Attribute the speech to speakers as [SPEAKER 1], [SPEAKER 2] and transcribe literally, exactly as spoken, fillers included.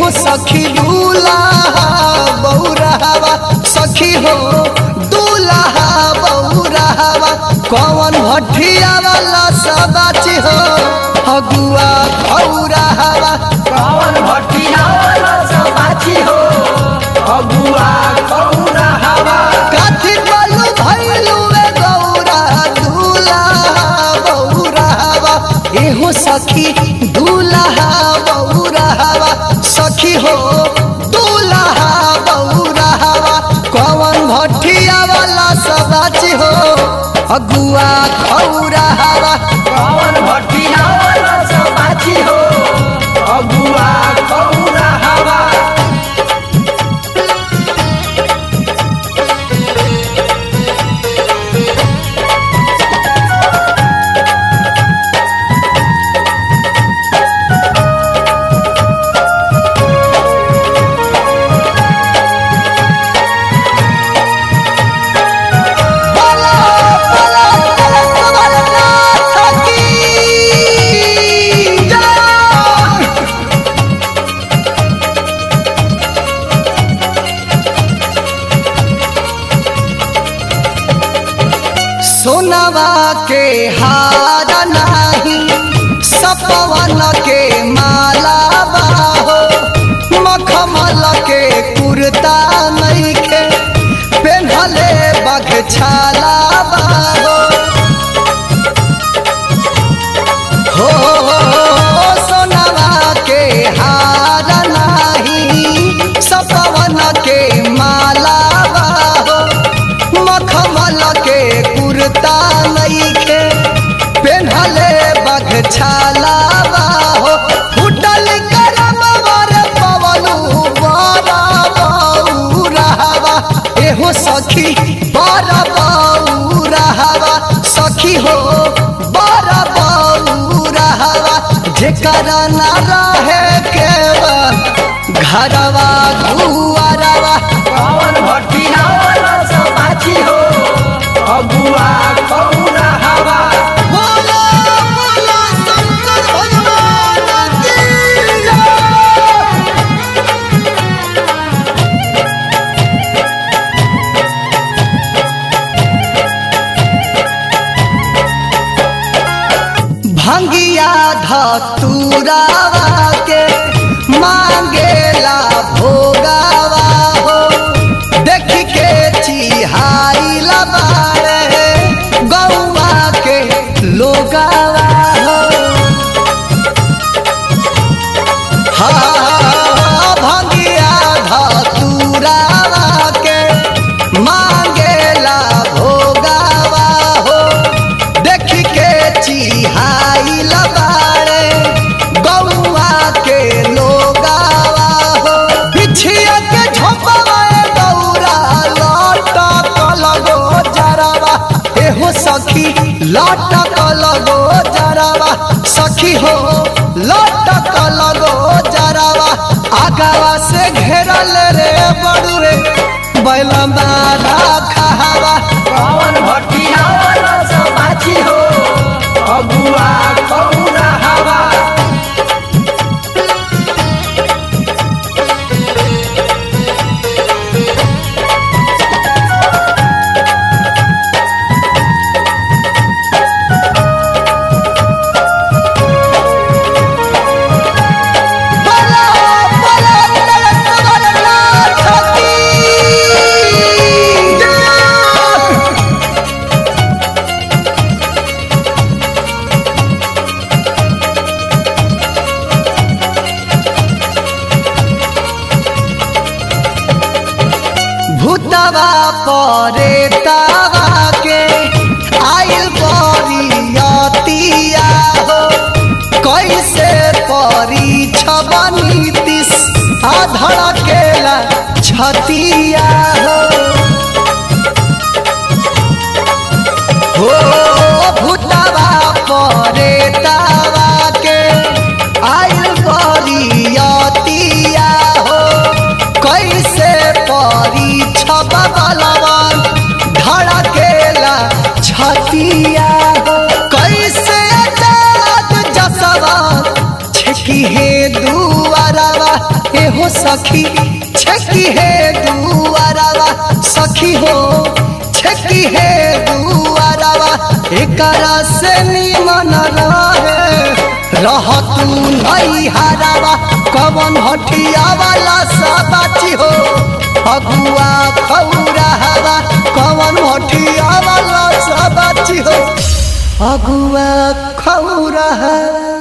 [SPEAKER 1] एहो सखी दूल्हा बौरावा सखी हो दूल्हा बौरावा कौन भटिया वाला सबाची हो अगुआ खौरावा
[SPEAKER 2] कौन भटिया वाला सबाची हो अगुआ खौरावा
[SPEAKER 1] काठी बालू भैलू गौरा दूल्हा बौरावा एहो सखी दूल्हा बौरावा सखी हो दूल्हा बौरावा कौन भटिया वाला सबाची हो अगुआ खौरावा
[SPEAKER 2] कौन भटिया वाला सबाची हो अगुआ खौरावा
[SPEAKER 1] सोनवा के हार नाही सपवन के माला बाहो मखमल के कुर्ता नइखे पेन्हले बगछाला बाहो हो सोनवा के हार नाही सपवन के माला बाहो मखमल के कुर्ता नइखे पेन्हले बगछाला बाहो फुटल करम वर पवलू बड़ा बौरावा एहो सखी बड़ा बौरावा सखी हो बड़ा बौरावा जेकर ना रहे के घरवा दुआरवा
[SPEAKER 2] कौन भटिया वाला सबाची हो अगुआ खौरावा
[SPEAKER 1] बोलो बोलो शंकर भगवान की जय। भंगिया धतुरावा के मांगेला भोगावा हो देख के चिहाइला बारे गौवा के लोगावा हो हाँ भंगिया धतुरावा के मांगेला भोगावा हो देख के चिहाइला बारे गौवा के लोगावा हो बिछिया के झोपवा गौरा लटक लगो जरावा एहो सखी लटक लगो जरावा सखी हो लटक लगो जरावा आगावा से घेरल रे बड़ुए बैलमा राखावा
[SPEAKER 2] कौन भटिया वाला सबाची हो अगुआ खौरावा
[SPEAKER 1] बोलो बोलो जगन्नाथ की जय। भूतवा परे तावा के आइल परियतिया हो कैसे परी छबनीतिस आधड़ केला छतिया हो हो भूतवा परे तावा के आइल परियतिया हो कैसे परी छबलवन धड़केला छतिया हो कैसे जात जसवा छकी हे दुआरवा एहो सखी छकी है दुआरवा सखी हो छकी है दुआरवा एकरा से निमन रहे रह तू नहीं हारावा कवन हटिया वाला साबाची हो अगुआ खौरा हवा कवन हटिया वाला साबाची हो अगुआ खौरा हवा।